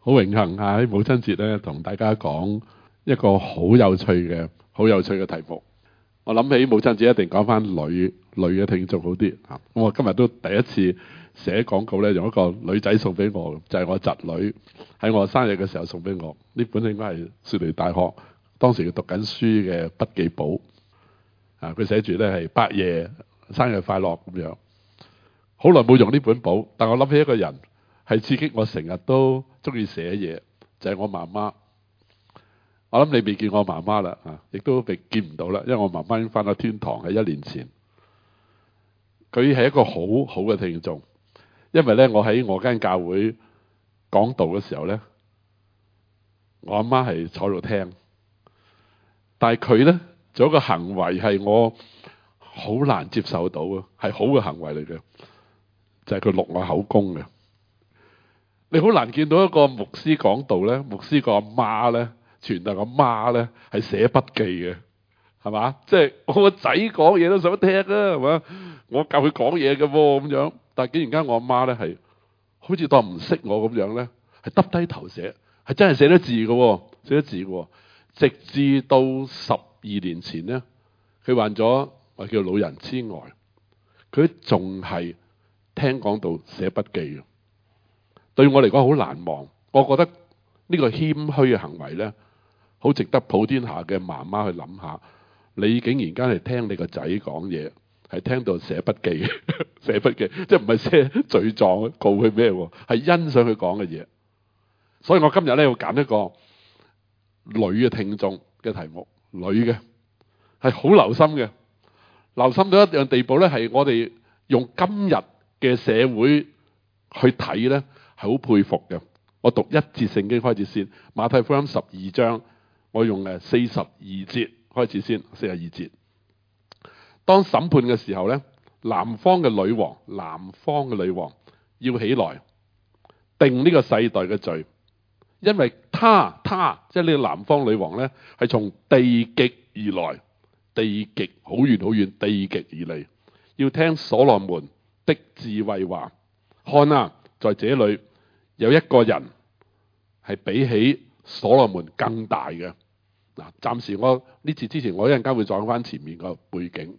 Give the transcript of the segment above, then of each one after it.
好榮幸喺母親節咧，同大家講一個好有趣嘅題目。我諗起母親節一定講翻女嘅聽眾好啲啊！咁我今日都第一次寫廣告咧，用一個女仔送俾我，就係我侄女喺我生日嘅時候送俾我。呢本應該係雪梨大學當時佢讀緊書嘅筆記簿啊！佢寫住咧係伯爺生日快樂咁樣。好耐冇用呢本簿，但我諗起一個人係刺激我成日都中意寫嘢，就係我媽媽。我諗你未見我媽媽啦，亦都未見唔到啦，因為我媽媽已經翻咗天堂，係1年前。佢係一個好好嘅聽眾，因為咧我喺我間教會講道嘅時候咧，我阿媽係坐度聽，但係佢咧做一個行為係我好難接受到嘅，係好嘅行為嚟嘅，就係佢錄我口供嘅。你好難見到一個牧師講道咧，牧師個阿媽咧，傳道阿媽咧係寫筆記嘅，係嘛？即係我個仔講嘢都想聽啊，係嘛？我教佢講嘢嘅喎咁樣，但係竟然間我阿媽咧係好似當唔識我咁樣咧，係耷低頭寫，係真係寫得字嘅喎，寫得字嘅喎。直至到12年前咧，佢患咗我叫老人痴呆，佢仲係聽講道寫筆記嘅。對我嚟講好難忘，我覺得呢個謙虛嘅行為咧，好值得普天下嘅媽媽去諗下。你竟然間係聽你個仔講嘢，係聽到寫筆記，寫筆記，即係唔係寫罪狀告佢咩喎？係欣賞佢講嘅嘢。所以我今日咧要揀一個女嘅聽眾嘅題目，女嘅係好留心嘅，留心到一樣地步咧，係我哋用今日嘅社會去睇咧。係好佩服嘅。我讀一節聖經開始先，馬太福音12章，我用42節開始先。42節，當審判嘅時候咧，南方嘅女王要起來定呢個世代嘅罪，因為他即係呢個南方女王咧，係從地極而來，地極好遠好遠，地極而嚟，要聽所羅門的智慧話。看啊，在這裏有一個人係比起所羅門更大嘅。嗱，暫時我呢次之前，我一陣間會講翻前面個背景。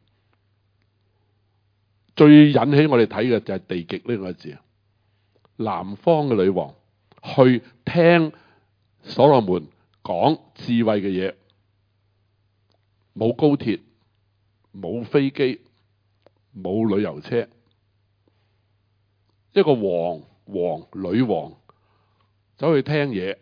最引起我哋睇嘅就係地極呢個字。南方嘅女王去聽所羅門講智慧嘅嘢，冇高鐵，冇飛機，冇旅遊車，一個女王走去聽嘢。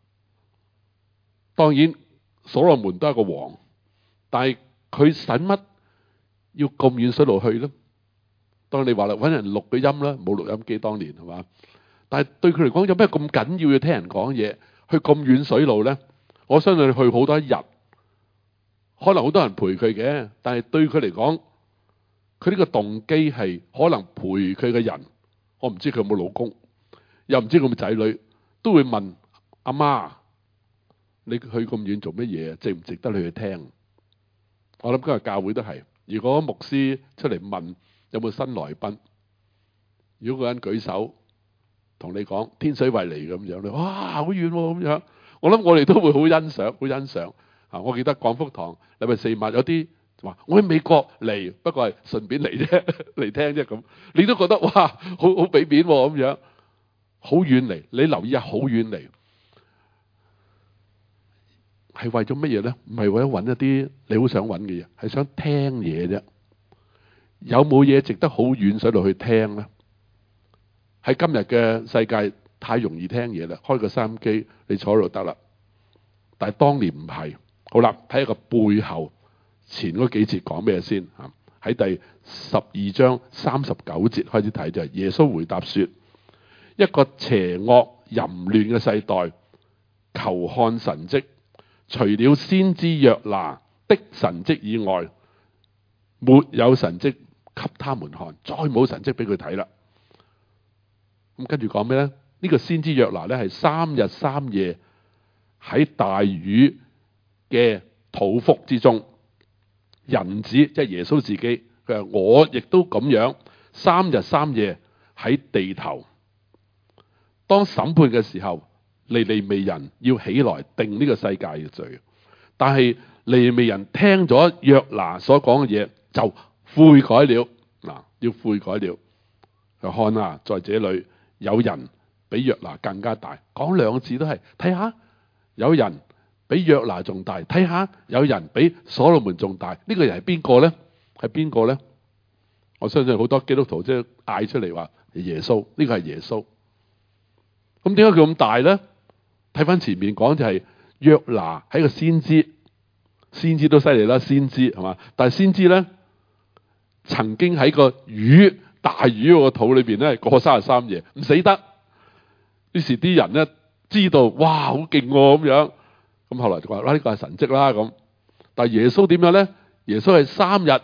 當然所羅門都係個王，但係佢使乜要咁遠水路去咧？當你話啦，搵人錄個音啦，冇錄音機當年係嘛？但係對佢嚟講，有咩咁緊要聽人講嘢？去咁遠水路咧？我相信去好多日，可能好多人陪佢嘅，但係對佢嚟講，佢呢個動機係可能陪佢嘅人。我唔知佢有冇老公，又唔知佢有冇仔女，都會問阿媽：你去咁遠做乜嘢？值唔值得你去聽？我諗今日教會都係，如果牧師出嚟問有冇新來賓，如果個人舉手同你講天水圍嚟咁樣，你哇好遠喎咁樣，我諗我哋都會好欣賞啊！我記得廣福堂禮拜4晚有啲話我喺美國嚟，不過係順便嚟啫，嚟聽啫咁，你都覺得哇好俾面喎咁樣，好遠嚟，你留意下好遠嚟，係為咗乜嘢咧？唔係為咗揾一啲你好想揾嘅嘢，係想聽嘢啫。有冇嘢值得好遠水路去聽咧？喺今日嘅世界太容易聽嘢啦，開個收音機你坐喺度得啦。但係當年唔係。好啦，睇下個背後前嗰幾節講咩先啊？喺第12章39節開始睇就係耶穌回答說：一個邪惡淫亂嘅世代，求看神蹟，除了先知約拿的神蹟以外，沒有神蹟給他們看，再冇神蹟俾佢睇啦。咁跟住講咩咧？呢個先知約拿咧係3日3夜喺大魚嘅肚腹之中，人子即係耶穌自己，佢話我亦都咁樣3日3夜喺地頭。當審判嘅時候， 尼尼微人要起來定呢個世界嘅罪，但係尼尼微人聽咗約拿所講嘅嘢就悔改了。嗱，要悔改了。看啊，在這裏有人比約拿更加大。講兩次都係睇下，有人比約拿仲大，睇下有人比所羅門仲大。呢個人係邊個呢？係邊個呢？我相信好多基督徒即係嗌出嚟話耶穌，呢個係耶穌。咁點解佢咁大呢？睇翻前面講就係約拿係個先知，先知都犀利啦，先知係嘛？但係先知呢，曾經喺個大魚個肚裏邊咧過33夜唔死得。於是啲人咧知道，哇，好勁咁樣。咁後來就話呢個係神蹟啦咁。但係耶穌點樣咧？耶穌係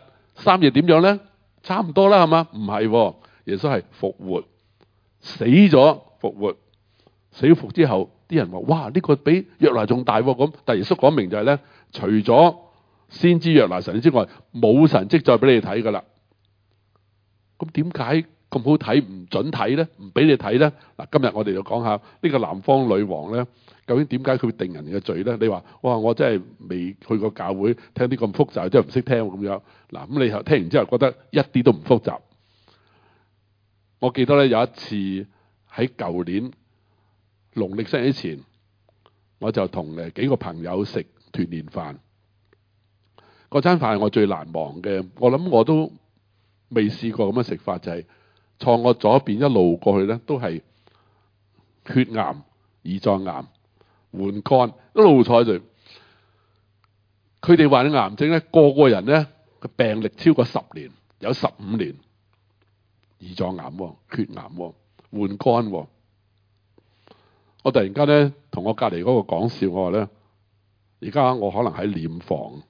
3夜點樣咧？差唔多啦係嘛？唔係，耶穌係復活，死咗復活，死復之後，啲人話：哇，呢個比約拿仲大咁。但係耶穌講明就係咧，除咗先知約拿神蹟之外，冇神蹟再俾你睇噶啦。咁點解咁好睇唔准睇咧？唔俾你睇咧？嗱，今日我哋就講下呢個南方女王咧，究竟點解佢會定人嘅罪咧？你話哇，我真係未去過教會，聽啲咁複雜，真係唔識聽咁樣。嗱，咁你聽完之後覺得一啲都唔複雜。我記得咧有一次喺舊年農曆新年之前，我就同幾個朋友食團年飯。嗰餐飯係我最難忘嘅，我諗我都未試過咁樣食法，就係坐我左邊一路過去咧，都係血癌、胰臟癌、換肝，一路坐喺度。佢哋患癌症咧，個個人咧個病歷超過10年，有15年。胰臟癌、血癌、換肝。我突然間咧同我隔離嗰個講笑，我話咧：而家我可能喺殮房。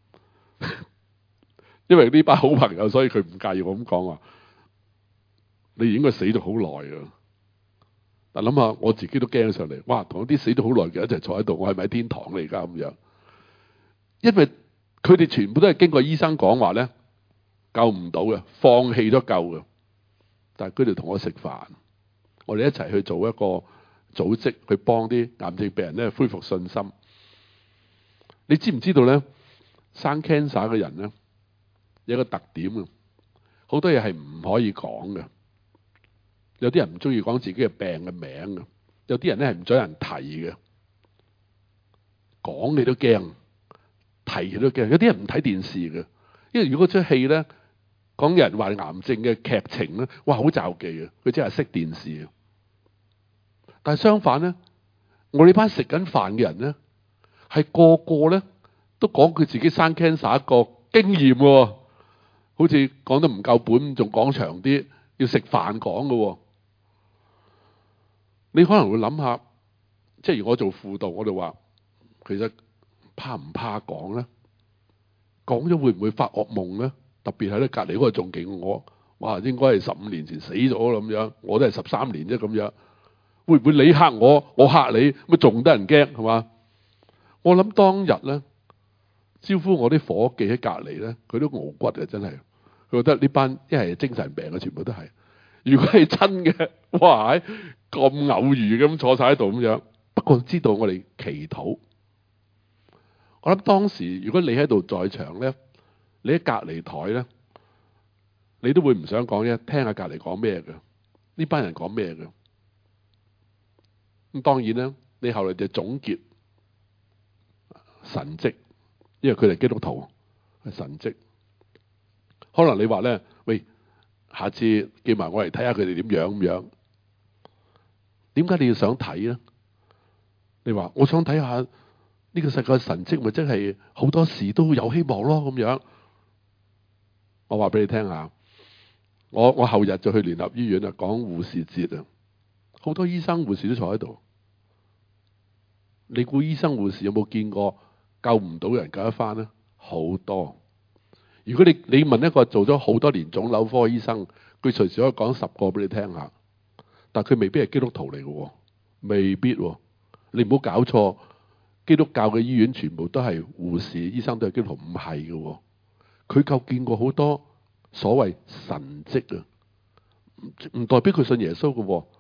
因為呢班好朋友，所以佢唔介意我咁講話。你應該死咗好耐㗎。但諗下我自己都驚上嚟，哇！同啲死咗好耐嘅一齊坐喺度，我係咪喺天堂嚟？而家咁樣？因為佢哋全部都係經過醫生講話咧，救唔到嘅，放棄咗救嘅。但係佢哋同我食飯，我哋一齊去做一個組織，去幫啲癌症病人咧恢復信心。你知唔知道咧？生 cancer 嘅人咧，有一個特點啊，好多嘢係唔可以講嘅。有啲人唔中意講自己嘅病嘅名嘅，有啲人咧係唔想人提嘅，講你都驚，提你都驚。有啲人唔睇電視嘅，因為如果出戲咧講人患癌症嘅劇情咧，哇，好罩忌嘅，佢真係識電視。但係相反咧，我呢班食緊飯嘅人咧，係個個咧都講佢自己生 cancer 一個經驗喎，好似講得唔夠本，仲講長啲，要食飯講嘅喎。你可能會諗下，即係如果我做輔導，我就話其實怕唔怕講咧？講咗會唔會發惡夢咧？特別係咧隔離嗰個仲勁我，哇！應該係15年前死咗咁樣，我都係13年啫咁樣。會唔會你嚇我，我嚇你，咪仲得人驚係嘛？我諗當日咧招呼我啲夥計喺隔離咧，佢都傲骨嘅真係，佢覺得呢班一係精神病嘅，全部都係。如果係真嘅，哇！咁偶遇咁坐晒喺度咁樣。不過知道我哋祈禱，我諗當時如果你喺度在場咧，你喺隔離台咧，你都會唔想講嘢，聽下隔離講咩嘅，呢班人講咩嘅。咁當然咧，你後來就總結神蹟，因為佢哋基督徒係神蹟。可能你話咧，喂，下次叫埋我嚟睇下佢哋點樣咁樣。點解你要想睇咧？你話我想睇下呢個世界神蹟，咪真係好多時都有希望咯咁樣。我話俾你聽下，我後日就去聯合醫院啊，講護士節啊，好多醫生護士都坐喺度。你估醫生護士有冇見過救唔到人救得翻咧？好多。如果你問一個做咗好多年腫瘤科醫生，佢隨時可以講10個俾你聽下。但佢未必係基督徒嚟嘅，未必。你唔好搞錯，基督教嘅醫院全部都係護士、醫生都係基督徒，唔係嘅。佢夠見過好多所謂神蹟啊，唔代表佢信耶穌嘅。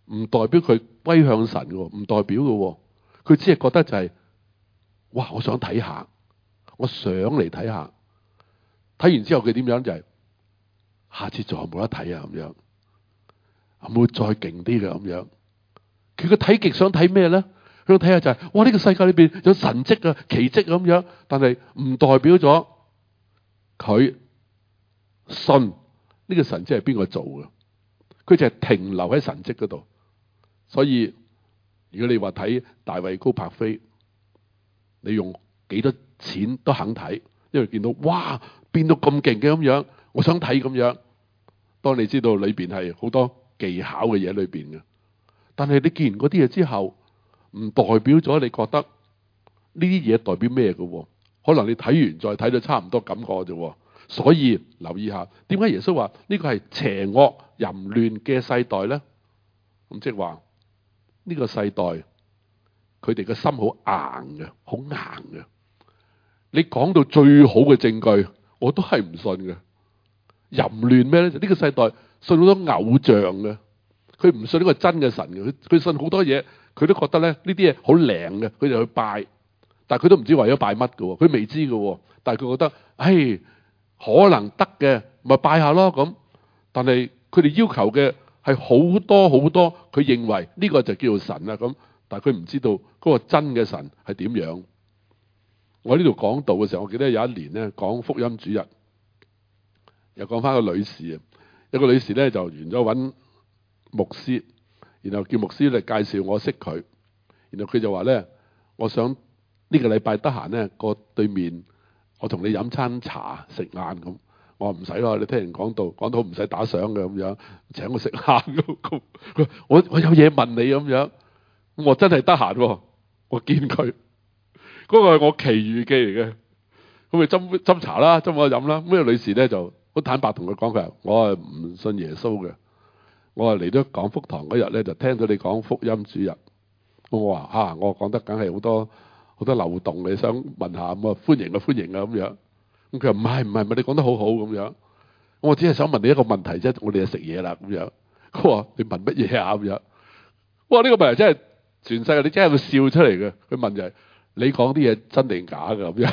唔代表佢歸向神嘅，唔代表嘅。佢只係覺得就係，哇！我想睇下，我想嚟睇下。睇完之後佢點樣就係，下次仲有冇得睇啊？咁樣有冇再勁啲嘅咁樣？佢個睇極想睇咩咧？佢想睇下就係，哇！呢個世界裏邊有神蹟啊、奇蹟咁樣，但係唔代表咗佢信呢個神蹟係邊個做嘅。佢就係停留喺神蹟嗰度。所以如果你話睇大衛高柏飛，你用幾多錢都肯睇，因為見到哇變到咁勁嘅咁樣，我想睇咁樣。當你知道裏邊係好多技巧嘅嘢裏邊嘅，但係你見完嗰啲嘢之後，唔代表咗你覺得呢啲嘢代表咩嘅？可能你睇完再睇到差唔多感覺啫。所以留意下，點解耶穌話呢個係邪惡淫亂嘅世代咧？咁即係話呢個世代佢哋嘅心好硬嘅，好硬嘅。你講到最好嘅證據，我都係唔信嘅。淫亂咩咧？就呢個世代信好多偶像嘅，佢唔信呢個真嘅神嘅。佢信好多嘢，佢都覺得咧呢啲嘢好靈嘅，佢就去拜。但係佢都唔知為咗拜乜嘅，佢未知嘅。但係佢覺得，唉，可能得嘅，咪拜下咯咁。但係佢哋要求嘅係好多好多，佢認為呢個就叫做神啦咁。但係佢唔知道嗰個真嘅神係點樣。我呢度講道嘅時候，我記得有一年咧講福音主日，又講翻個女士啊，有個女士咧就完咗揾牧師，然後叫牧師嚟介紹我識佢，然後佢就話咧，我想呢個禮拜得閒咧過對面，我同你飲餐茶食晏咁。我話唔使咯，你聽人講道講到唔使打賞嘅咁樣，請我食晏咁。我有嘢問你咁樣，我真係得閒，我見佢。嗰個係我奇遇記嚟嘅，咁咪斟茶啦，斟我飲啦。咁呢個女士咧就好坦白同佢講，佢話我係唔信耶穌嘅，我係嚟咗講福堂嗰日咧就聽到你講福音主日。我話我講得梗係好多漏洞，你想問下咁啊？歡迎啊歡迎啊咁樣。咁佢話唔係，你講得好好咁樣。我只係想問你一個問題啫，我哋就食嘢啦咁樣。佢話你問乜嘢啊咁樣？哇！呢個問題真係全世界你真係會笑出嚟嘅。佢問就係，你講啲嘢真定假㗎咁樣？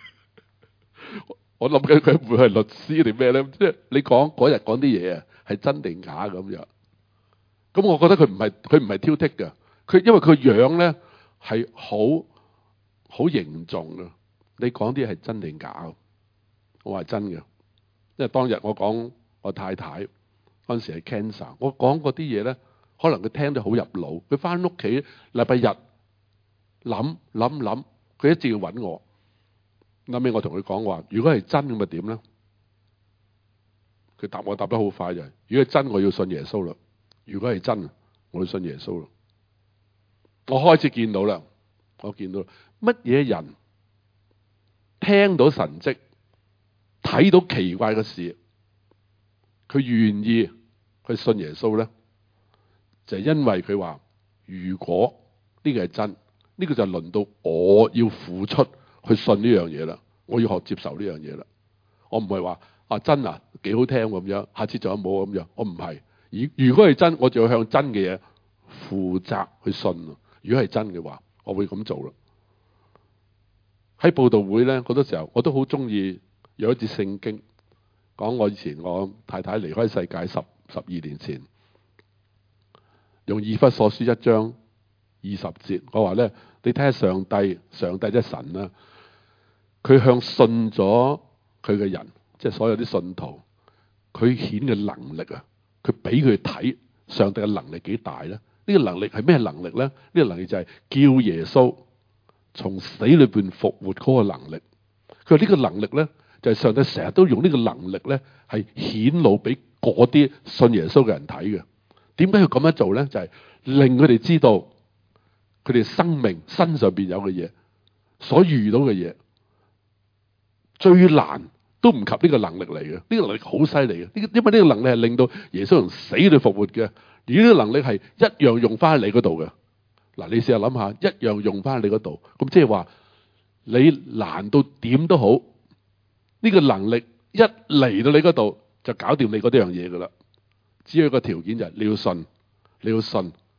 我諗緊佢會係律師定咩咧？即係你講嗰日講啲嘢啊，係真定假咁樣？咁我覺得佢唔係挑剔嘅，佢因為佢樣咧係好凝重嘅。你講啲嘢係真定假？我話真嘅，因為當日我講我太太嗰陣時係 cancer，我講嗰啲嘢咧，可能佢聽得好入腦。佢翻屋企禮拜日諗，佢一直要揾我。後尾我同佢講話，如果係真咁咪點咧？佢答我答得好快就係，如果係真，我要信耶穌啦。如果係真，我要信耶穌啦。我開始見到啦，我見到乜嘢人聽到神蹟，睇到奇怪嘅事，佢願意去信耶穌咧，就係因為佢話，如果呢個係真，呢個就輪到我要付出去信呢樣嘢啦，我要學接受呢樣嘢啦。我唔係話真啊幾好聽咁樣，下次仲有冇咁樣？我唔係。如果係真，我就要向真嘅嘢負責去信。如果係真嘅話，我會咁做啦。喺佈道會咧，好多時候我都好中意有一節聖經講，我以前我太太離開世界十二年前，用以弗所書1章20節，我話咧，你睇下上帝即係神啦，佢向信咗佢嘅人，即係所有啲信徒，佢顯嘅能力啊，佢俾佢睇上帝嘅能力幾大咧？呢個能力係咩能力咧？呢個能力就係叫耶穌從死裏邊復活嗰個能力。佢話呢個能力咧，就係上帝成日都用呢個能力咧，係顯露俾嗰啲信耶穌嘅人睇嘅。點解要咁樣做咧？就係令佢哋知道佢哋生命身上邊有嘅嘢，所遇到嘅嘢最難都唔及呢個能力嚟嘅。呢個能力好犀利嘅，因為呢個能力係令到耶穌從死裏復活嘅。而呢個能力係一樣用翻喺你嗰度嘅。嗱，你試下諗下，一樣用翻喺你嗰度，咁即係話你難到點都好，呢個能力一嚟到你嗰度就搞掂你嗰啲樣嘢噶啦。只有一個條件就係你要信，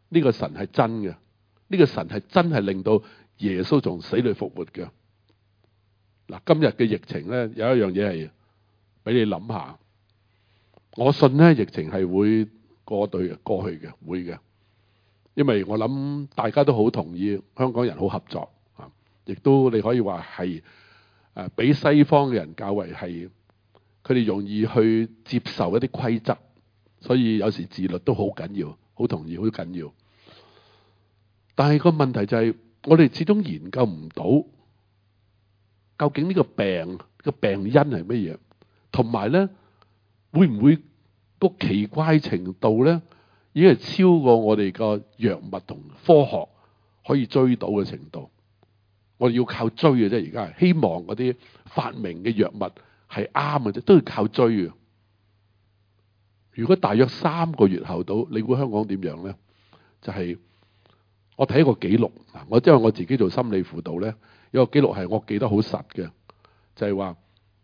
呢個神係真嘅，呢個神係真係令到耶穌從死裏復活嘅。嗱，今日嘅疫情咧，有一樣嘢係俾你諗下。我信咧，疫情係會過去嘅，會嘅。因為我諗大家都好同意，香港人好合作啊，亦都你可以話係比西方嘅人較為係，佢哋容易去接受一啲規則，所以有時自律都好緊要，好同意，好緊要。但係個問題就係，我哋始終研究唔到究竟呢個病因係乜嘢，同埋咧會唔會個奇怪程度咧已經係超過我哋個藥物同科學可以追到嘅程度。我哋要靠追嘅啫，而家係希望嗰啲發明嘅藥物係啱嘅啫，都要靠追嘅。如果大約3個月後到，你估香港點樣咧？就係我睇一個記錄，我因為我自己做心理輔導咧，有個記錄係我記得好實嘅，就係話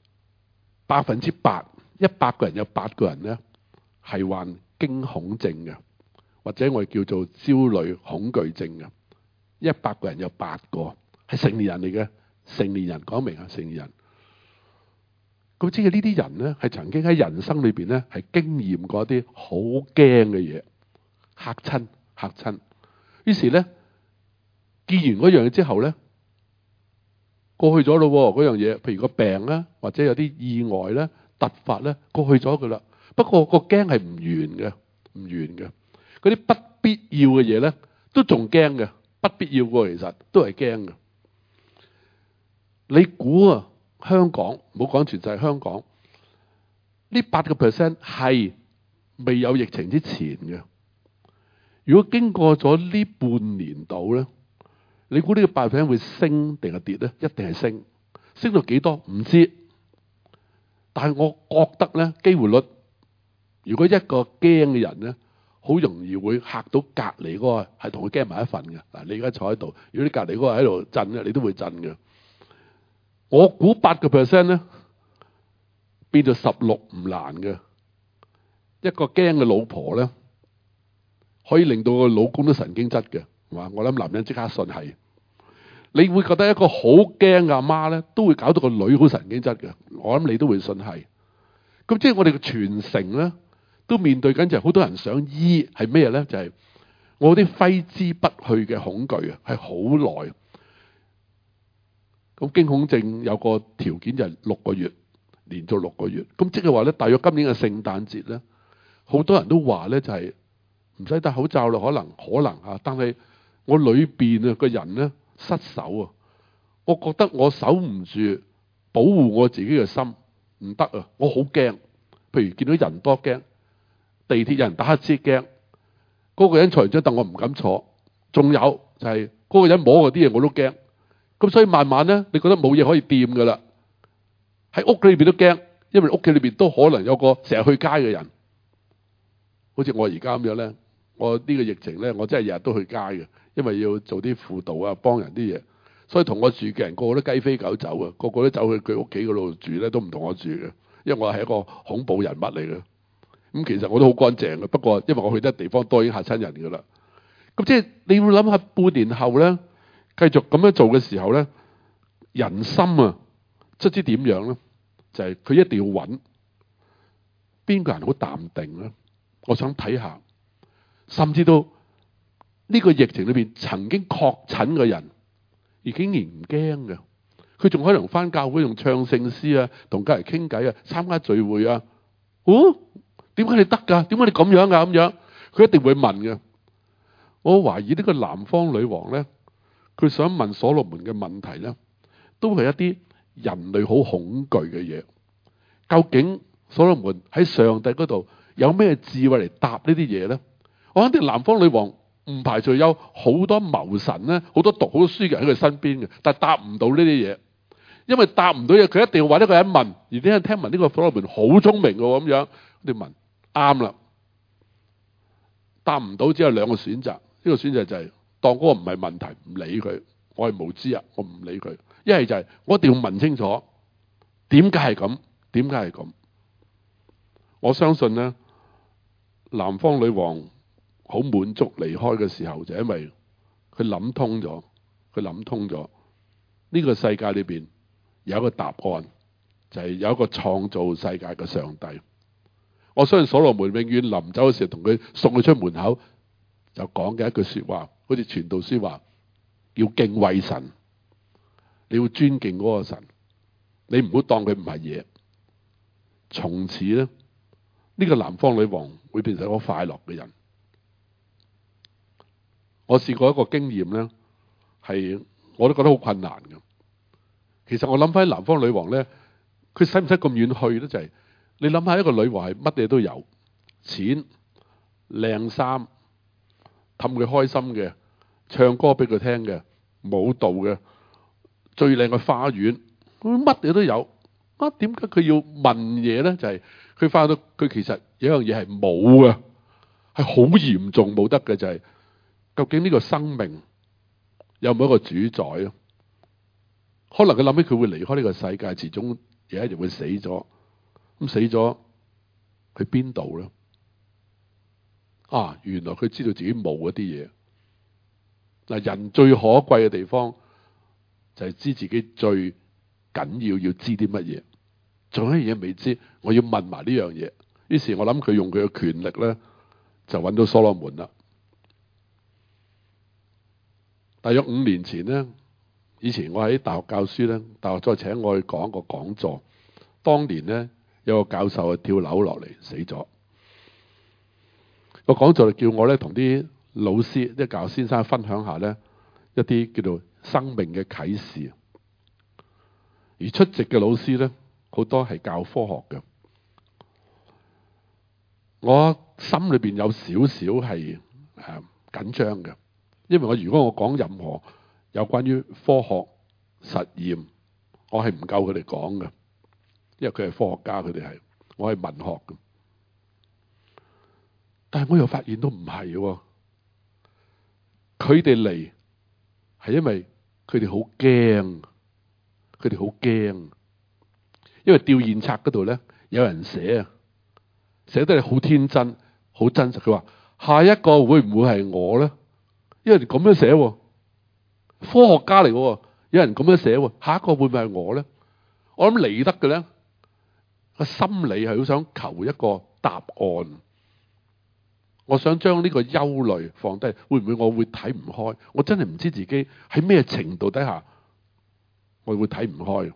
8%，100個人有8個人咧係患驚恐症嘅，或者我哋叫做焦慮恐懼症嘅。100個人有8個係成年人嚟嘅，成年人講明啊，成年人。咁即係呢啲人咧係曾經喺人生裏邊咧係經驗過一啲好驚嘅嘢，嚇親。於是咧見完嗰樣嘢之後咧，過去咗咯嗰樣嘢，譬如個病咧，或者有啲意外咧、突發咧，過去咗噶啦。不過個驚係唔完嘅。嗰啲不必要嘅嘢咧，都仲驚嘅。不必要嘅其實都係驚嘅。你估啊，香港唔好講全世界，香港呢8% 係未有疫情之前嘅。如果經過咗呢半年度咧，你估呢個8% 會升定係跌咧？一定係升，升到幾多唔知。但係我覺得咧，機會率，如果一個驚嘅人咧，好容易會嚇到隔離嗰個係同佢驚埋一份嘅。嗱，你而家坐喺度，如果你隔離嗰個喺度震咧，你都會震嘅。我估8% 咧變到16唔難嘅。一個驚嘅老婆咧，可以令到個老公都神經質嘅，係嘛？我諗男人即刻信係。你會覺得一個好驚嘅阿媽咧，都會搞到個女好神經質嘅。我諗你都會信係。咁即係我哋嘅全城咧，都面對緊就係好多人想醫係咩咧？就係我啲揮之不去嘅恐懼啊，係好耐。咁驚恐症有個條件就係6個月，連續6個月。咁即係話咧，大約今年嘅聖誕節咧，好多人都話咧就係唔使戴口罩啦，可能啊。但係我裏邊啊個人咧失手啊，我覺得我守唔住保護我自己嘅心，唔得啊！我好驚。譬如見到人多驚，地鐵有人打乞嗤驚，嗰個人坐完張凳我唔敢坐。仲有就係嗰個人摸我啲嘢我都驚。咁所以慢慢咧，你覺得冇嘢可以掂噶啦。喺屋裏邊都驚，因為屋企裏邊都可能有個成日去街嘅人。好似我而家咁樣咧，我呢個疫情咧，我真係日日都去街嘅，因為要做啲輔導啊，幫人啲嘢。所以同我住嘅人個個都雞飛狗走啊，個個都走去佢屋企嗰度住咧，都唔同我住嘅，因為我係一個恐怖人物嚟嘅。咁其實我都好乾淨嘅，不過因為我去得地方多已經嚇親人噶啦。咁即係你要諗下半年後咧，繼續咁樣做嘅時候咧，人心啊，卒之點樣咧？就係佢一定要揾邊個人好淡定咧。我想睇下，甚至到呢個疫情裏邊曾經確診嘅人，而竟然唔驚嘅，佢仲可能返教會用唱聖詩啊，同家人傾偈啊，參加聚會啊。哦，點解你得㗎？點解你咁樣㗎？咁樣佢一定會問嘅。我懷疑呢個南方女王咧，佢想問所羅門嘅問題咧，都係一啲人類好恐懼嘅嘢。究竟所羅門喺上帝嗰度有咩智慧嚟答呢啲嘢咧？我肯定南方女王唔排除有好多謀臣咧，好多讀好多書嘅人喺佢身邊嘅，但係答唔到呢啲嘢，因為答唔到嘢，佢一定要揾一個人問。而啲人聽聞呢個所羅門好聰明嘅咁樣，你問啱啦，答唔到只有2個選擇。呢個選擇就係當嗰個唔係問題，唔理佢，我係無知啊，我唔理佢。一係就係我一定要問清楚點解係咁，點解係咁。我相信咧，南方女王好滿足離開嘅時候，就因為佢諗通咗，呢個世界裏邊有一個答案，就係有一個創造世界嘅上帝。我相信所羅門永遠臨走嘅時候，同佢送佢出門口就講嘅一句說話，好似傳道書話，要敬畏神，你要尊敬嗰個神，你唔好當佢唔係嘢。從此咧，呢個南方女王會變成一個快樂嘅人。我試過一個經驗咧，係我都覺得好困難嘅。其實我諗翻南方女王咧，佢使唔使咁遠去咧？就係你諗下，一個女王係乜嘢都有，錢、靚衫、氹佢開心嘅，唱歌俾佢聽嘅，舞蹈嘅，最靚嘅花園，乜嘢都有。點解佢要問嘢咧？就係佢發覺到佢其實有一樣嘢係冇嘅，係好嚴重冇得嘅，就係究竟呢個生命有冇一個主宰咯？可能佢諗起佢會離開呢個世界，始終有一日會死咗。咁死咗去邊度咧？原來佢知道自己冇一啲嘢。嗱，人最可貴嘅地方就係知自己最緊要知啲乜嘢。仲有一樣嘢未知，我要問埋呢樣嘢。於是我諗佢用佢嘅權力咧，就揾到所羅門啦。大約5年前咧，以前我喺大學教書咧，大學再請我去講一個講座。當年咧，有個教授跳樓落嚟死咗。個講座就叫我咧同啲老師、啲教學先生分享下咧一啲叫做生命嘅啟示。而出席嘅老師咧，好多係教科學嘅。我心裏邊有少少係緊張嘅，因為如果我講任何有關於科學實驗，我係唔夠佢哋講嘅，因為佢係科學家，佢哋係，我係文學嘅。但係我又發現都唔係喎，佢哋嚟係因為佢哋好驚，因為吊唁冊嗰度咧有人寫得好天真、好真實。佢話下一個會唔會係我咧？因為咁樣寫，科學家嚟嘅，有人咁樣寫，下一個會唔會係我咧？我諗嚟得嘅咧，個心理係好想求一個答案。我想將呢個憂慮放低，會唔會我會睇唔開？我真係唔知自己喺咩程度底下我會睇唔開。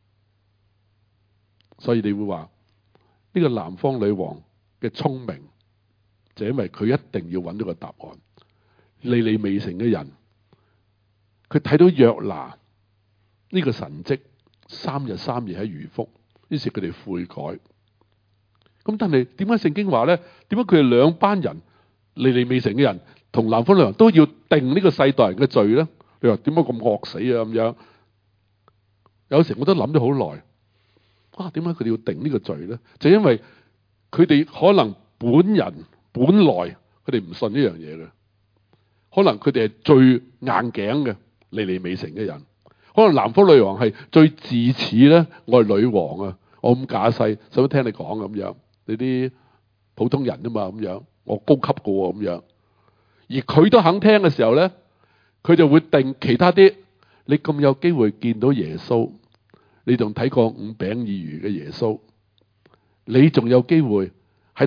所以你會話呢個南方女王嘅聰明，就因為佢一定要揾到個答案。尼尼微城嘅人，佢睇到約拿呢個神蹟3日3夜喺魚腹，於是佢哋悔改。咁但係點解聖經話咧？點解佢哋兩班人尼尼微城嘅人同南方女王都要定呢個世代人嘅罪咧？你話點解咁惡死啊？咁樣有時我都諗咗好耐。點解佢哋要定呢個罪咧？就因為佢哋可能本來佢哋唔信呢樣嘢嘅，可能佢哋係最硬頸嘅尼尼微城嘅人。可能南方女王係最自恃咧，我係女王啊，我咁架勢，使乜聽你講咁樣？你啲普通人啊嘛，咁樣我高級過咁樣。而佢都肯聽嘅時候咧，佢就會定其他啲。你咁有機會見到耶穌，你仲睇過5餅2魚嘅耶穌，你仲有機會喺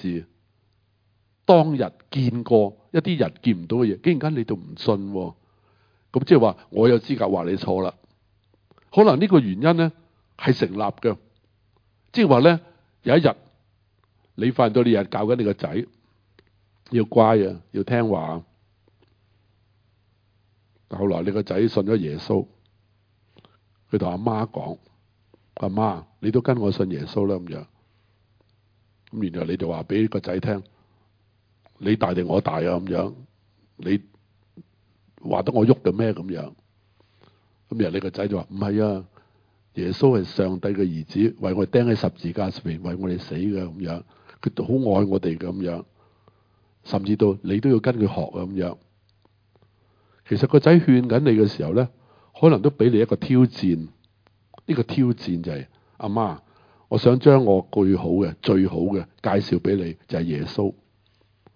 當日見過一啲人見唔到嘅嘢，竟然間你都唔信，咁即係話我有資格話你錯啦。可能呢個原因咧係成立嘅，即係話咧有一日你發現到你日教緊你個仔要乖啊，要聽話。後來你個仔信咗耶穌，佢同阿媽講：阿媽，你都跟我信耶穌啦咁樣。咁然後你就話俾個仔聽：你大定我大啊咁樣？你話得我喐嘅咩咁樣？咁然後你個仔就話：唔係啊，耶穌係上帝嘅兒子，為我哋釘喺十字架上面，為我哋死嘅咁樣。佢好愛我哋嘅咁樣，甚至到你都要跟佢學啊咁樣。其實個仔勸緊你嘅時候咧，可能都俾你一個挑戰。呢個挑戰就係阿媽，我想將我最好嘅介紹俾你，就係耶穌。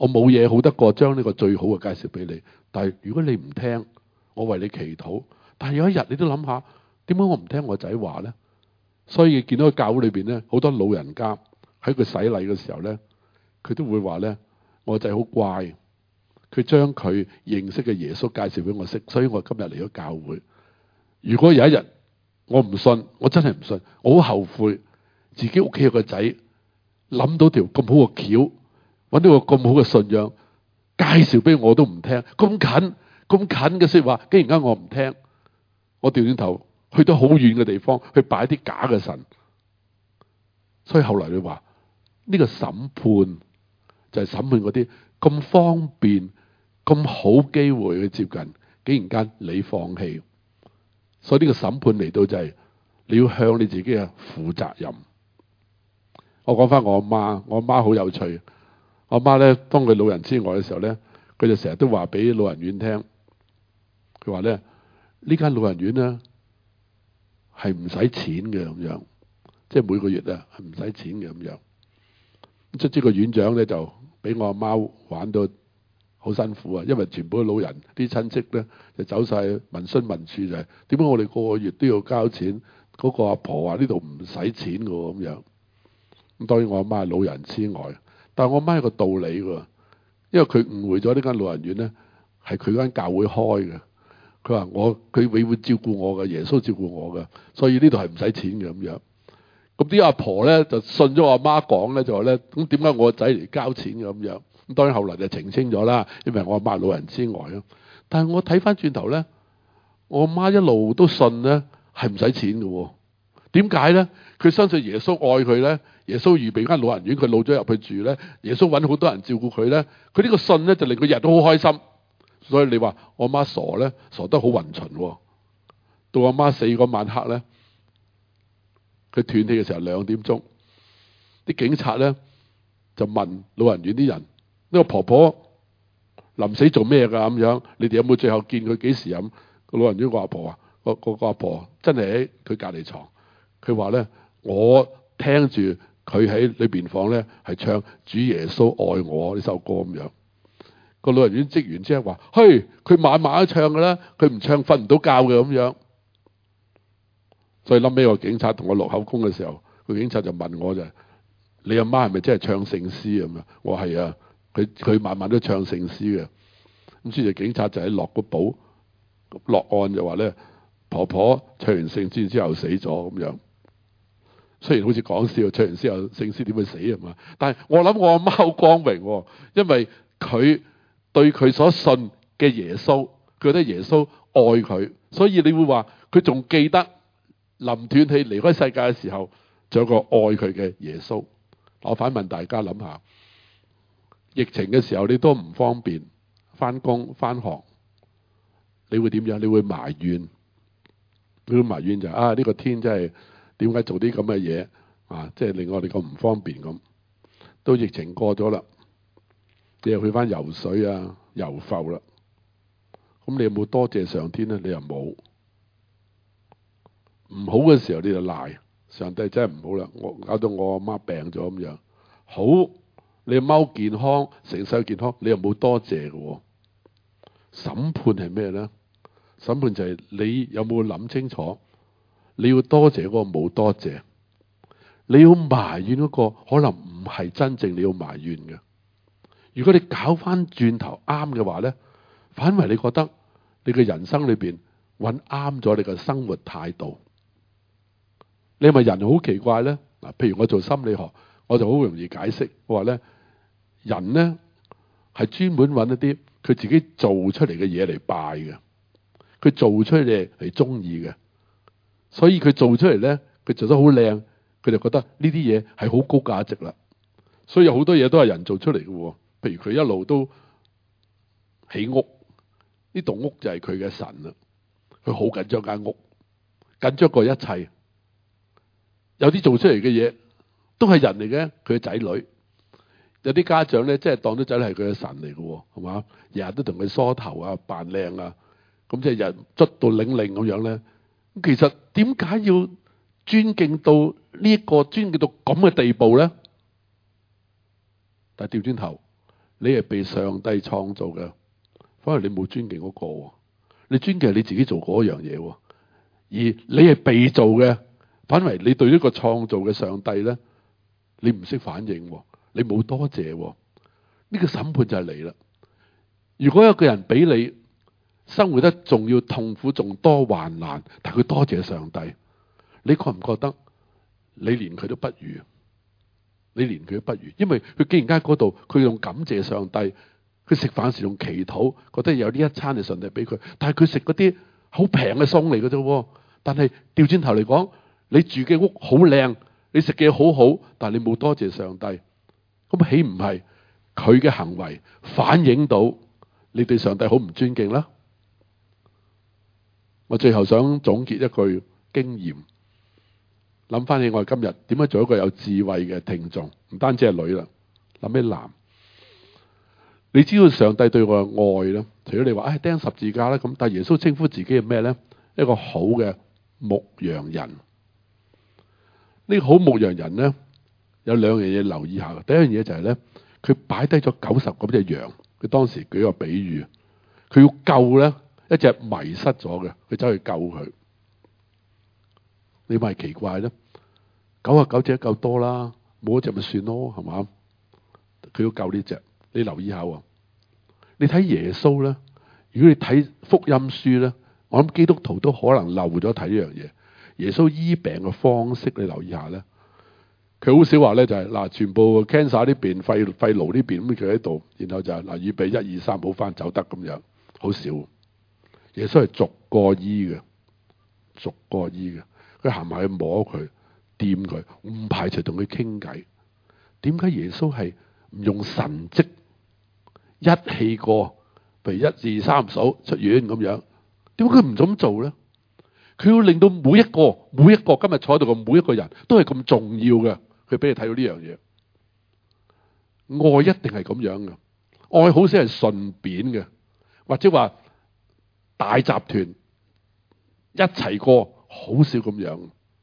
我冇嘢好得過將呢個最好嘅介紹俾你。但係如果你唔聽，我為你祈禱。但係有一日你都諗下，點解我唔聽我仔話咧？所以見到喺教會裏邊咧，好多老人家喺佢洗禮嘅時候咧，佢都會話咧，我仔好乖，佢將佢認識嘅耶穌介紹俾我識，所以我今日嚟咗教會。如果有一日我唔信，我真係唔信，我好後悔自己屋企有個仔諗到條咁好嘅橋，揾到個咁好嘅信仰，介紹俾我都唔聽，咁近嘅說話，竟然間我唔聽，我掉轉頭去到好遠嘅地方去擺啲假嘅神。所以後來你話呢個審判就係審判嗰啲咁方便、咁好機會去接近，竟然間你放棄。所以呢個審判嚟到就係你要向你自己嘅負責任。我講翻我阿媽，我阿媽好有趣。我阿媽咧，當佢老人之外嘅時候咧，佢就成日都話俾老人院聽，佢話咧，呢間老人院咧係唔使錢嘅咁樣，即係每個月啊係唔使錢嘅咁樣。卒之個院長咧就俾我阿媽玩到好辛苦啊，因為全部老人啲親戚咧就走晒問詢問處，就係點解我哋個個月都要交錢？嗰個阿婆話呢度唔使錢嘅咁樣。咁當然我阿媽係老人之外，但係我阿媽有個道理喎，因為佢誤會咗呢間老人院咧係佢間教會開嘅。佢話佢會照顧我嘅，耶穌照顧我嘅，所以呢度係唔使錢嘅咁樣。咁啲阿婆咧就信咗我阿媽講咧，就話咧，咁點解我個仔嚟交錢嘅咁樣？咁當然後來就澄清咗啦，因為我阿媽老人之外咯。但係我睇翻轉頭咧，我阿媽一路都信咧係唔使錢嘅。點解咧？佢相信耶穌愛佢咧，耶穌預備間老人院，佢老咗入去住咧，耶穌揾好多人照顧佢咧，佢呢個信咧就令佢日日都好開心。所以你話我阿媽傻咧，傻得好勻循。到我阿媽死嗰晚黑咧，佢斷氣嘅時候2點鐘，啲警察咧就問老人院啲人：呢個婆婆臨死做咩㗎咁樣？你哋有冇最後見佢幾時飲？個老人院個阿婆啊，個阿婆真係喺佢隔離床。佢話咧，我聽住佢喺裏邊房咧係唱主耶穌愛我呢首歌咁樣。個老人院職員即係話：嘿，佢晚晚都唱㗎啦，佢唔唱瞓唔到覺嘅咁樣。所以臨尾個警察同我落口供嘅時候，個警察就問我就：你阿媽係咪真係唱聖詩咁樣？我話係啊，佢晚晚都唱聖詩嘅。咁所以警察就喺落個簿落案就話咧，婆婆唱完聖詩之後死咗咁樣。雖然好似講笑，唱完之後聖詩點會死啊嘛？但係我諗我阿媽好光榮，因為佢對佢所信嘅耶穌，佢覺得耶穌愛佢，所以你會話佢仲記得臨斷氣離開世界嘅時候，仲有個愛佢嘅耶穌。我反問大家諗下，疫情嘅時候你都唔方便翻工翻學，你會點樣？你會埋怨？你會埋怨就係呢個天真係點解做啲咁嘅嘢啊？即係令我哋咁唔方便咁。到疫情過咗啦，你又去翻游水啊、游浮啦。咁你有冇多謝上天咧？你又冇。唔好嘅時候你就賴上帝，真係唔好啦！我搞到我阿媽病咗咁樣。好，你貓健康，成世健康，你又冇多謝嘅。審判係咩咧？審判就係你有冇諗清楚？你要多謝嗰個冇多謝，你要埋怨嗰個可能唔係真正你要埋怨嘅。如果你搞翻轉頭啱嘅話咧，反為你覺得你嘅人生裏邊揾啱咗你嘅生活態度。你係咪人好奇怪咧？嗱，譬如我做心理學，我就好容易解釋。我話咧，人咧係專門揾一啲佢自己做出嚟嘅嘢嚟拜嘅，佢做出嚟係中意嘅。所以佢做出嚟咧，佢做得好靚，佢就覺得呢啲嘢係好高價值啦。所以有好多嘢都係人做出嚟嘅。譬如佢一路都起屋，呢棟屋就係佢嘅神啦。佢好緊張間屋，緊張過一切。有啲做出嚟嘅嘢都係人嚟嘅，佢嘅仔女。有啲家長咧，即係當咗仔女係佢嘅神嚟嘅，係嘛？日日都同佢梳頭啊、扮靚啊，咁即係人捽到領咁樣咧。其實點解要尊敬到呢個尊敬到咁嘅地步咧？但係調轉頭， 你係被上帝創造嘅，反而你冇尊敬嗰個喎，你尊敬係你自己做嗰樣嘢喎，而你係被造嘅，反為你對呢個創造嘅上帝咧，你唔識反應喎，你冇多謝喎，呢個審判就係嚟啦。如果有個人比你生活得仲要痛苦，仲多患難，但佢多謝上帝，你覺唔覺得你連佢都不如？你連佢都不如，因為佢既然間喺嗰度，佢用感謝上帝，佢食飯時用祈禱，覺得有呢一餐係上帝俾佢，但係佢食嗰啲好平嘅餸嚟嘅啫。但係調轉頭嚟講，你住嘅屋好靚，你食嘅好好，但係你冇多謝上帝，咁豈唔係佢嘅行為反映到你對上帝好唔尊敬啦？我最後想總結一句經驗，諗翻起我哋今日點樣做一個有智慧嘅聽眾，唔單止係女啦，諗起男，你知道上帝對我嘅愛咧，除咗你話釘十字架啦咁，但係耶穌稱呼自己係咩咧？一個好嘅牧羊人。呢個好牧羊人咧，有兩樣嘢留意下。第一樣嘢就係咧，佢擺低咗90隻羊。佢當時舉個比喻，佢要救咧一隻迷失咗嘅，佢走去救佢。你咪奇怪咧，99隻夠多啦，冇一隻咪算咯，係嘛？佢要救呢隻，你留意下喎。你睇耶穌咧，如果你睇福音書咧，我諗基督徒都可能漏咗睇呢樣嘢。耶穌醫病嘅方式，你留意下咧，佢好少話咧就係嗱，全部 cancer 呢邊、肺癆呢邊咁佢喺度，然後就係嗱，預備1、2、3好翻走得咁樣，好少。耶穌係逐個醫嘅，逐個醫嘅。佢行埋去摸佢、掂佢，唔排除同佢傾偈。點解耶穌係唔用神蹟一氣過，譬如1、2、3數出院咁樣？點解佢唔咁做咧？佢要令到每一個今日坐喺度嘅每一個人都係咁重要嘅，佢俾你睇到呢樣嘢。愛一定係咁樣嘅，愛好少係順便嘅，或者話大集團一齊過，好少咁樣。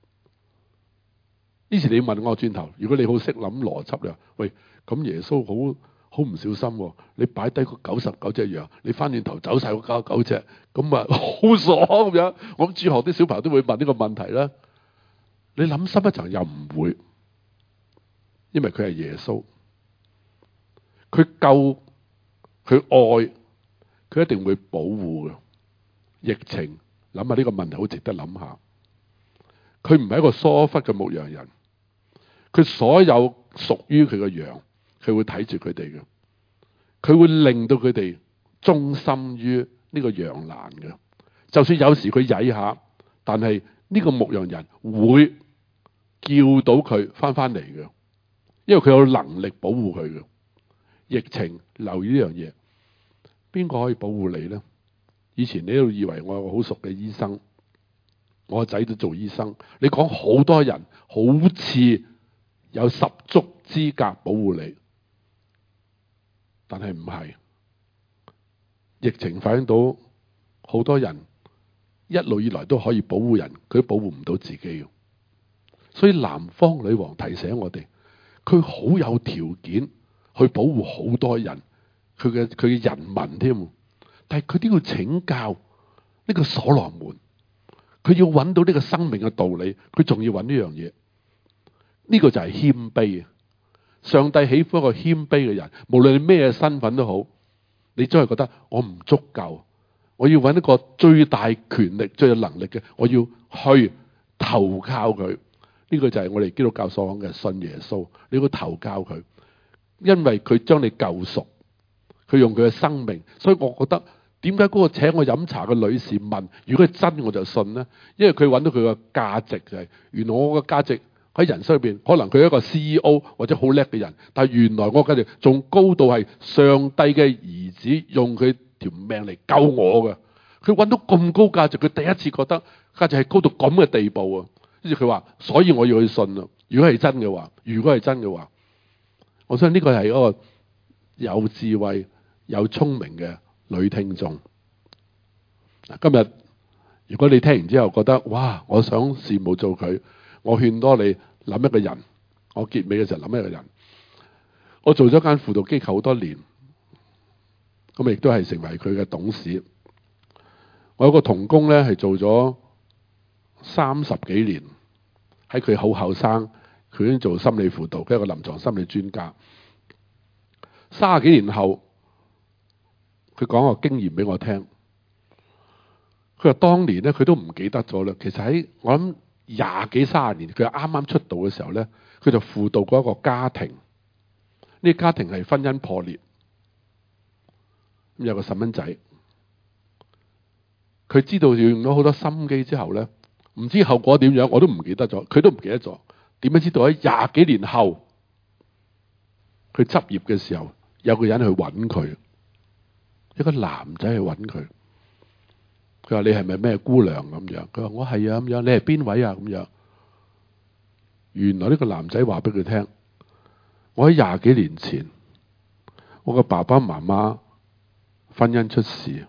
於是你問我轉頭，如果你好識諗邏輯咧，喂，咁耶穌好唔小心，你擺低個99隻羊，你翻轉頭走晒嗰99隻，咁啊好爽咁樣。我諗主學啲小朋友都會問呢個問題啦。你諗深一層又唔會，因為佢係耶穌，佢救佢愛，佢一定會保護嘅。疫情諗下呢個問題好值得諗下。佢唔係一個疏忽嘅牧羊人，佢所有屬於佢嘅羊，佢會睇住佢哋嘅，佢會令到佢哋忠心於呢個羊欄嘅。就算有時佢曳下，但係呢個牧羊人會叫到佢翻嚟嘅，因為佢有能力保護佢嘅。疫情留意呢樣嘢，邊個可以保護你呢？以前你都以為我有個好熟嘅醫生，我個仔都做醫生。你講好多人好似有十足資格保護你，但係唔係。疫情反映到好多人一路以來都可以保護人，佢都保護唔到自己。所以南方女王提醒我哋，佢好有條件去保護好多人，佢嘅人民添。但係佢都要請教呢個所羅門，佢要揾到呢個生命嘅道理，佢仲要揾呢樣嘢。呢個就係謙卑。上帝喜歡一個謙卑嘅人，無論你咩身份都好，你真係覺得我唔足夠，我要揾一個最大權力、最有能力嘅，我要去投靠佢。呢個就係我哋基督教所講嘅信耶穌，你要投靠佢，因為佢將你救贖，佢用佢嘅生命。所以我覺得點解嗰個請我飲茶嘅女士問，如果係真我就信呢？因為佢揾到佢嘅價值，就係原來我嘅價值喺人生裏邊，可能佢係一個 CEO 或者好叻嘅人，但係原來我嘅價值仲高度係上帝嘅兒子，用佢條命嚟救我嘅。佢揾到咁高價值，佢第一次覺得價值係高到咁嘅地步啊！跟住佢話，所以我要去信啊！如果係真嘅話，我相信呢個係一個有智慧、有聰明嘅女聽眾。今日如果你聽完之後覺得哇，我想羨慕做佢，我勸多你諗一個人。我結尾嘅時候諗一個人。我做咗間輔導機構好多年， 咁亦都係成為佢嘅董事。我有個同工咧，係做咗30幾年，喺佢好後生，佢已經做心理輔導，佢係一個臨床心理專家。30幾年後，佢講個經驗俾我聽。佢話當年咧，佢都唔記得咗啦。其實喺我諗20幾30年，佢啱啱出道嘅時候咧，佢就輔導過一個家庭。呢個家庭係婚姻破裂，咁有個細蚊仔。佢知道要用咗好多心機之後咧，唔知後果點樣，我都唔記得咗，佢都唔記得咗。點樣知道喺20幾年後，佢執業嘅時候，有個人去揾佢，一個男仔去揾佢。佢話：你係咪咩姑娘咁樣？佢話：我係啊咁樣。你係邊位啊咁樣？原來呢個男仔話俾佢聽：我喺20幾年前，我個爸爸媽媽婚姻出事，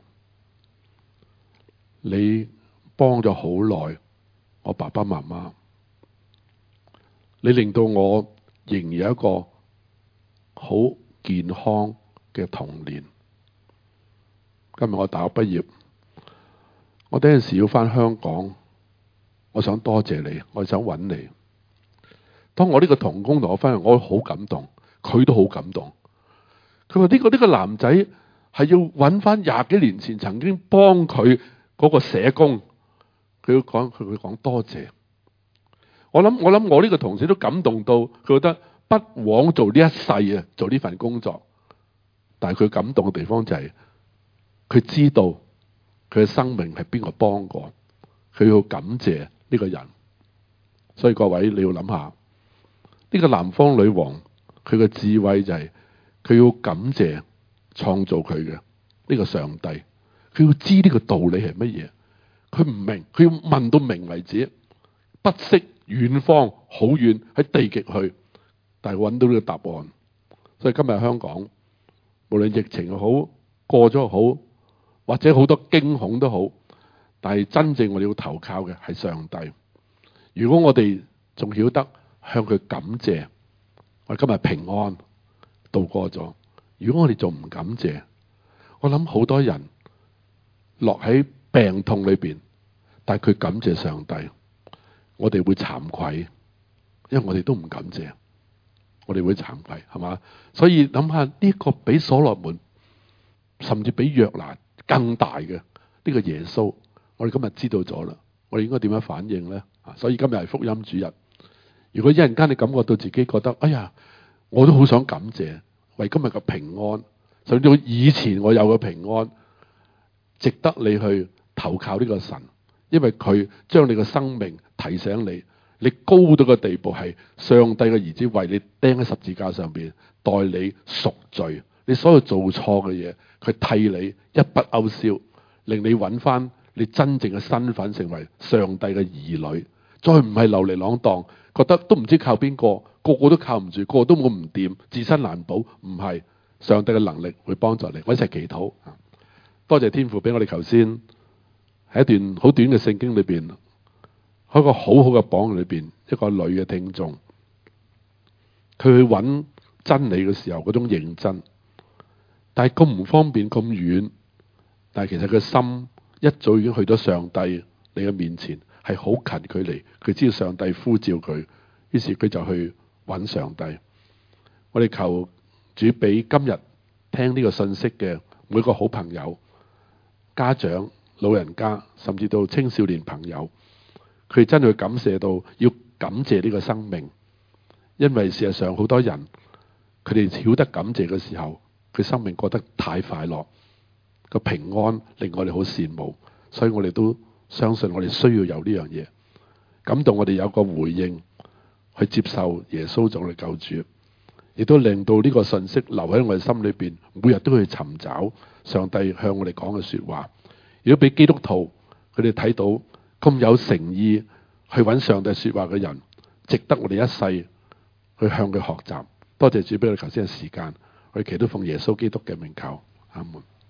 你幫咗好耐我爸爸媽媽，你令到我仍然有一個好健康嘅童年。今日我大學畢業，我第陣時要返香港，我想多謝你，我想揾你。當我呢個同工同我分享，我好感動，佢都好感動。佢話呢個男仔係要揾返20幾年前曾經幫佢嗰個社工，佢要講多謝。我諗我呢個同事都感動到，佢覺得不枉做呢一世啊，做呢份工作。但係佢感動嘅地方就係，佢知道佢嘅生命係邊個幫過，佢要感謝呢個人。所以各位你要諗下，呢個南方女王佢嘅智慧就係，佢要感謝創造佢嘅呢個上帝，佢要知呢個道理係乜嘢。佢唔明，佢要問到明為止，不惜遠方好遠喺地極去，但係揾到呢個答案。所以今日香港無論疫情又好，過咗又好，或者好多驚恐都好，但係真正我哋要投靠嘅係上帝。如果我哋仲曉得向佢感謝，我哋今日平安度過咗。如果我哋仲唔感謝，我諗好多人落喺病痛裏邊，但係佢感謝上帝，我哋會慚愧，因為我哋都唔感謝，我哋會慚愧，係嘛？所以諗下呢個比所羅門，甚至比約拿更大嘅呢個耶穌，我哋今日知道咗啦，我哋應該點樣反應呢？所以今日係福音主日。如果一陣間你感覺到自己覺得，哎呀，我都好想感謝，為今日嘅平安，甚至到以前我有嘅平安，值得你去投靠呢個神，因為佢將你嘅生命提醒你，你高到嘅地步係上帝嘅兒子為你釘喺十字架上邊，代你贖罪，你所有做錯嘅嘢，佢替你一筆勾銷，令你揾翻你真正嘅身份，成為上帝嘅兒女，再唔係流離浪蕩，覺得都唔知靠邊個，個個都靠唔住，個個都冇唔掂，自身難保。唔係，上帝嘅能力會幫助你。我一齊祈禱。多謝天父俾我哋頭先喺一段好短嘅聖經裏邊，喺一個好好嘅榜裏邊，一個女嘅聽眾，佢去揾真理嘅時候嗰種認真，但係咁唔方便咁遠，但係其實佢心一早已經去咗上帝你嘅面前，係好近距離。佢知道上帝呼召佢，於是佢就去揾上帝。我哋求主俾今日聽呢個信息嘅每個好朋友、家長、老人家，甚至到青少年朋友，佢真係感謝到要感謝呢個生命，因為事實上好多人佢哋曉得感謝嘅時候，佢生命過得太快樂，個平安令我哋好羨慕，所以我哋都相信我哋需要有呢樣嘢，感動我哋有個回應去接受耶穌做我哋救主，亦都令到呢個信息留喺我哋心裏邊，每日都去尋找上帝向我哋講嘅說話。如果俾基督徒佢哋睇到咁有誠意去揾上帝說話嘅人，值得我哋一世去向佢學習。多謝主俾我哋頭先嘅時間，我哋祈禱奉耶穌基督嘅名求，阿門。